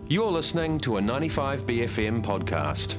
You're listening to a 95BFM podcast.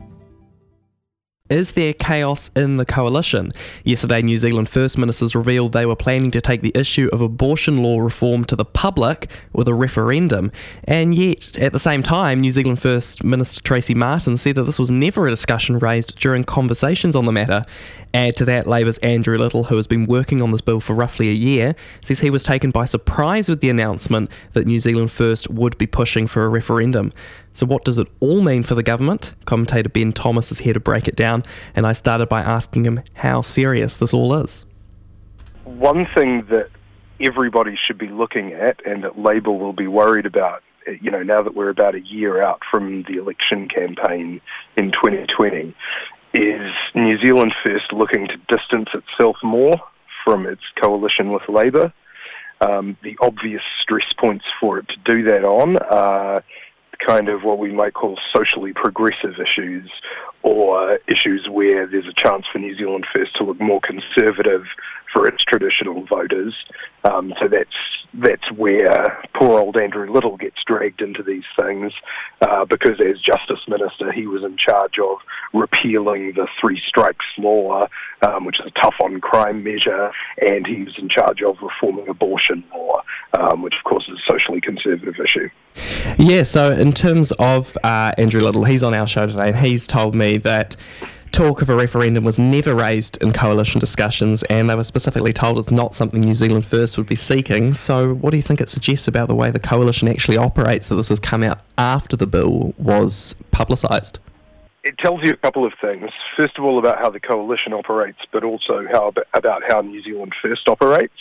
Is there chaos in the coalition? Yesterday, New Zealand First Ministers revealed they were planning to take the issue of abortion law reform to the public with a referendum. And yet, at the same time, New Zealand First Minister Tracey Martin said that this was never a discussion raised during conversations on the matter. Add to that, Labour's Andrew Little, who has been working on this bill for roughly a year, says he was taken by surprise with the announcement that New Zealand First would be pushing for a referendum. So what does it all mean for the government? Commentator Ben Thomas is here to break it down, and I started by asking him how serious this all is. One thing that everybody should be looking at, and that Labour will be worried about, now that we're about a year out from the election campaign in 2020, is New Zealand First looking to distance itself more from its coalition with Labour. The obvious stress points for it to do that on are kind of what we might call socially progressive issues, or issues where there's a chance for New Zealand First to look more conservative for its traditional voters. So that's where poor old Andrew Little gets dragged into these things, because as Justice Minister he was in charge of repealing the Three Strikes law, which is a tough on crime measure, and he was in charge of reforming abortion law, which of course is a socially conservative issue. Yeah, so in terms of Andrew Little, he's on our show today, and he's told me that talk of a referendum was never raised in coalition discussions, and they were specifically told it's not something New Zealand First would be seeking. So what do you think it suggests about the way the coalition actually operates, that this has come out after the bill was publicised? It tells you a couple of things. First of all, about how the coalition operates, but also about how New Zealand First operates.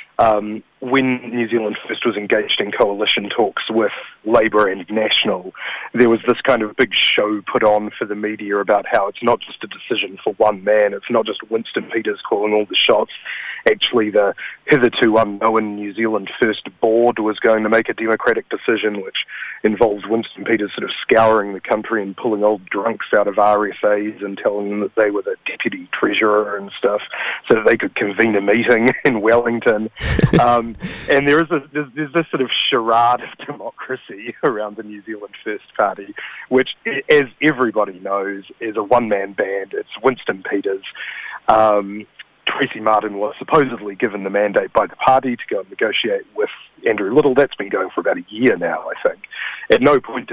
When New Zealand First was engaged in coalition talks with Labour and National, there was this kind of big show put on for the media about how it's not just a decision for one man, it's not just Winston Peters calling all the shots. Actually, the hitherto unknown New Zealand First board was going to make a democratic decision, which involved Winston Peters sort of scouring the country and pulling old drunks out of RSAs and telling them that they were the deputy treasurer and stuff, so that they could convene a meeting in Wellington. And there's this sort of charade of democracy around the New Zealand First Party, which, as everybody knows, is a one-man band. It's Winston Peters. Tracey Martin was supposedly given the mandate by the party to go and negotiate with Andrew Little. That's been going for about a year now, I think. At no point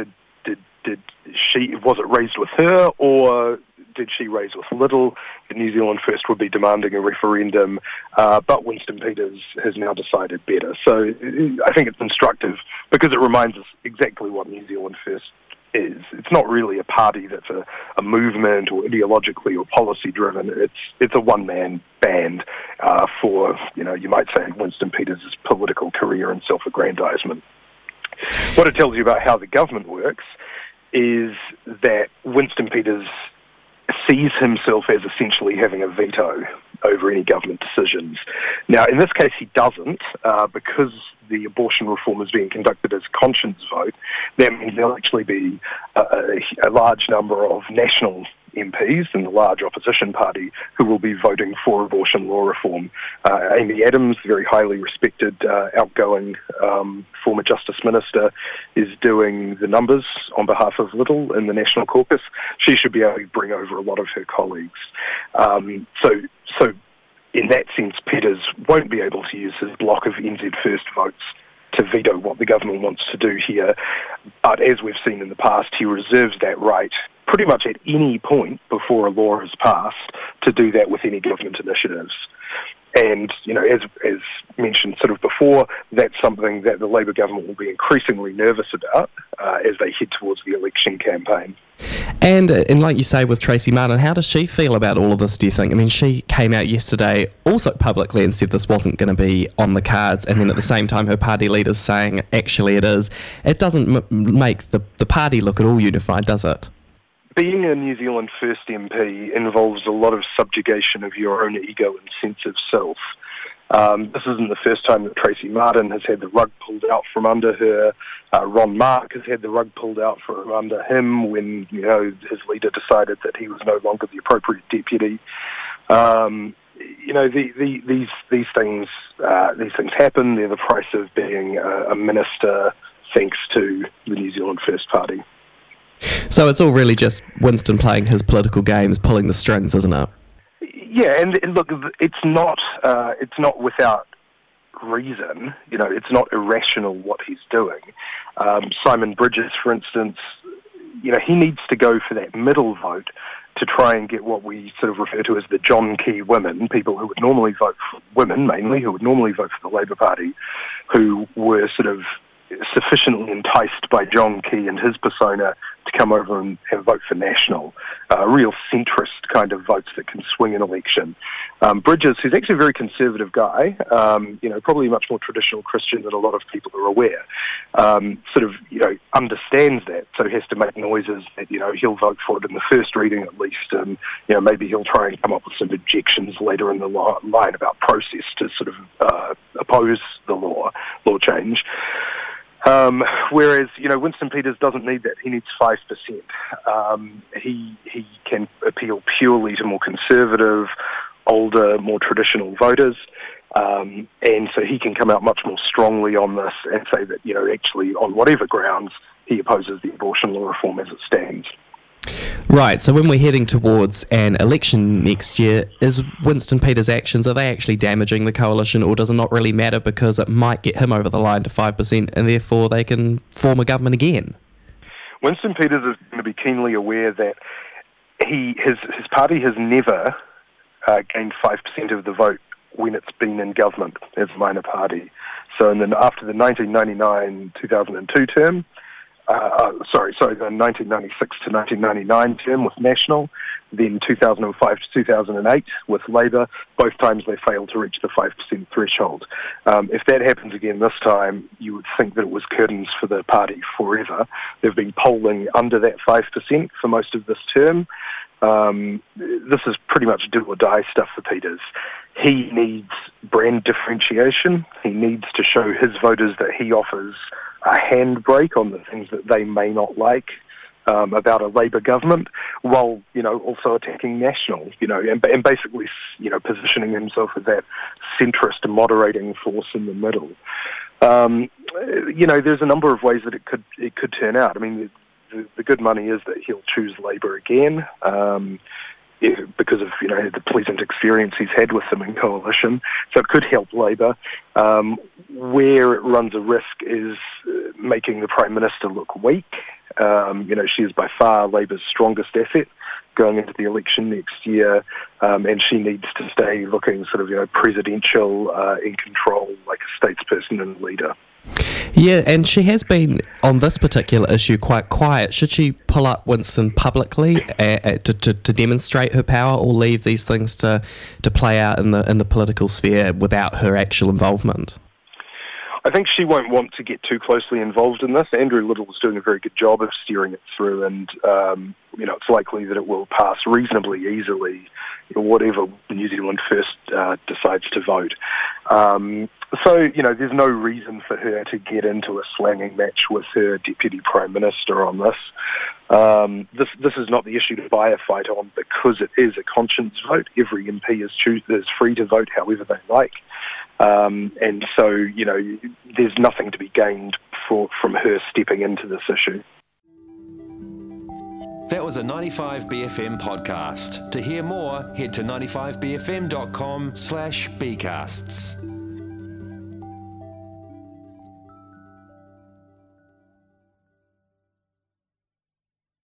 was it raised with her, or did she raise with Little that New Zealand First would be demanding a referendum, but Winston Peters has now decided better. So I think it's instructive because it reminds us exactly what New Zealand First is. It's not really a party that's a movement or ideologically or policy driven. It's a one-man band for, you might say, Winston Peters' political career and self-aggrandizement. What it tells you about how the government works is that Winston Peters sees himself as essentially having a veto over any government decisions. Now, in this case, he doesn't, because the abortion reform is being conducted as a conscience vote. That means there'll actually be a large number of national MPs in the large opposition party who will be voting for abortion law reform. Amy Adams, very highly respected, outgoing former Justice Minister, is doing the numbers on behalf of Little in the National Caucus. She should be able to bring over a lot of her colleagues. So in that sense, Peters won't be able to use his block of NZ First votes to veto what the government wants to do here. But as we've seen in the past, he reserves that right pretty much at any point before a law is passed to do that with any government initiatives. And, as mentioned sort of before, that's something that the Labour government will be increasingly nervous about as they head towards the election campaign. And like you say with Tracey Martin, how does she feel about all of this, do you think? I mean, she came out yesterday also publicly and said this wasn't going to be on the cards, and then at the same time her party leader's saying actually it is. It doesn't make the party look at all unified, does it? Being a New Zealand First MP involves a lot of subjugation of your own ego and sense of self. This isn't the first time that Tracey Martin has had the rug pulled out from under her. Ron Mark has had the rug pulled out from under him when his leader decided that he was no longer the appropriate deputy. These things happen. They're the price of being a minister thanks to the New Zealand First Party. So it's all really just Winston playing his political games, pulling the strings, isn't it? Yeah, and look, it's not without reason. It's not irrational what he's doing. Simon Bridges, for instance, he needs to go for that middle vote to try and get what we sort of refer to as the John Key women, people who would normally vote for women, mainly, who would normally vote for the Labour Party, who were sort of sufficiently enticed by John Key and his persona to come over and vote for National, real centrist kind of votes that can swing an election. Bridges, who's actually a very conservative guy, probably much more traditional Christian than a lot of people are aware, understands that, so he has to make noises that, he'll vote for it in the first reading at least, and, maybe he'll try and come up with some objections later in the line about process to sort of oppose the law change. Whereas, Winston Peters doesn't need that. He needs 5%. He can appeal purely to more conservative, older, more traditional voters. And so he can come out much more strongly on this and say that, actually, on whatever grounds, he opposes the abortion law reform as it stands. Right, so when we're heading towards an election next year, is Winston Peters' actions, are they actually damaging the coalition, or does it not really matter because it might get him over the line to 5% and therefore they can form a government again? Winston Peters is going to be keenly aware that his party has never gained 5% of the vote when it's been in government as a minor party. So after the 1999-2002 term, the 1996 to 1999 term with National, then 2005 to 2008 with Labour, both times they failed to reach the 5% threshold. If that happens again this time, you would think that it was curtains for the party forever. They've been polling under that 5% for most of this term. This is pretty much do or die stuff for Peters. He needs brand differentiation. He needs to show his voters that he offers a handbrake on the things that they may not like about a Labour government, while also attacking National, and basically positioning himself as that centrist and moderating force in the middle. There's a number of ways that it could turn out. I mean, the good money is that he'll choose Labour again. Because of the pleasant experience he's had with them in coalition, so it could help Labour. Where it runs a risk is making the Prime Minister look weak. She is by far Labour's strongest asset going into the election next year, and she needs to stay looking sort of presidential, in control, like a statesperson and leader. Yeah, and she has been, on this particular issue, quite quiet. Should she pull up Winston publicly to demonstrate her power, or leave these things to play out in the political sphere without her actual involvement? I think she won't want to get too closely involved in this. Andrew Little is doing a very good job of steering it through, and it's likely that it will pass reasonably easily, whatever New Zealand First decides to vote. So there's no reason for her to get into a slanging match with her Deputy Prime Minister on this. This is not the issue to buy a fight on, because it is a conscience vote. Every MP is free to vote however they like. And so, there's nothing to be gained from her stepping into this issue. That was a 95BFM podcast. To hear more, head to 95bfm.com/bcasts.